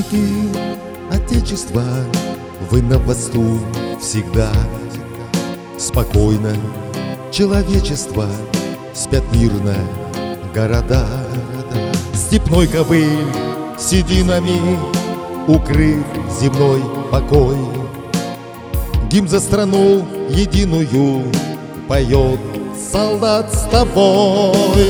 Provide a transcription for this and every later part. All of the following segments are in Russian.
Защитники Отечества, вы на посту всегда. Спокойно человечество, спят мирно города. Степной ковыль сединами укрыв земной покой. Гимн за страну единую поет солдат с тобой.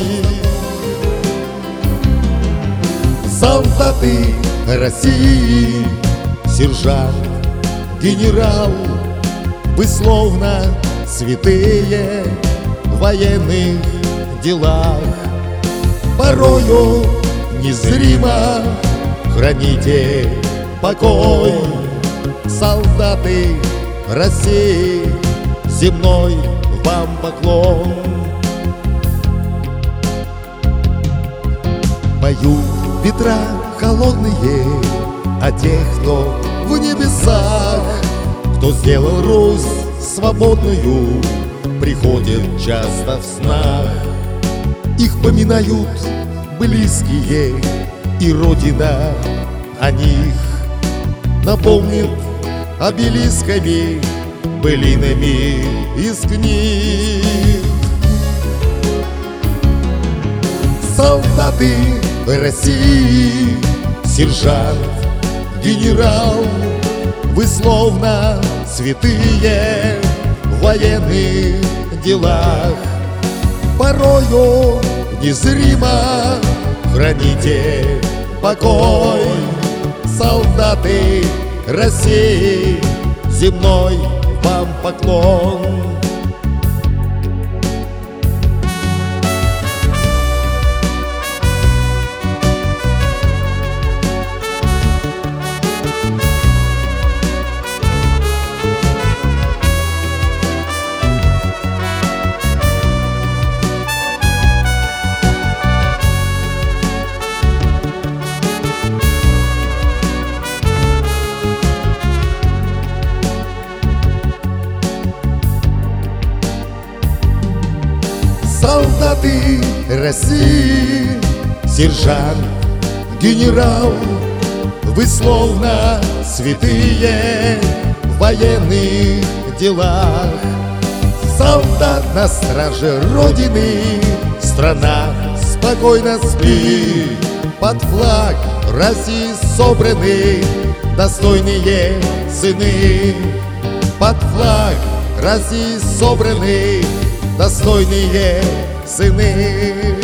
Солдаты России, сержант, генерал, вы словно святые в военных делах. Порою незримо храните покой. Солдаты России, земной вам поклон. Поют ветра холодные о тех, кто в небесах, кто сделал Русь свободную, приходит часто в снах. Их поминают близкие, и Родина о них напомнит обелисками, былинами из книг. Солдаты России, сержант, генерал, вы словно святые в военных делах. Порою незримо храните покой. Солдаты России, земной вам поклон. Солдаты России, сержант, генерал, вы словно святые в военных делах. Солдат на страже Родины, страна спокойно спит. Под флаг России собраны достойные сыны. Под флаг России собраны достойные сыны.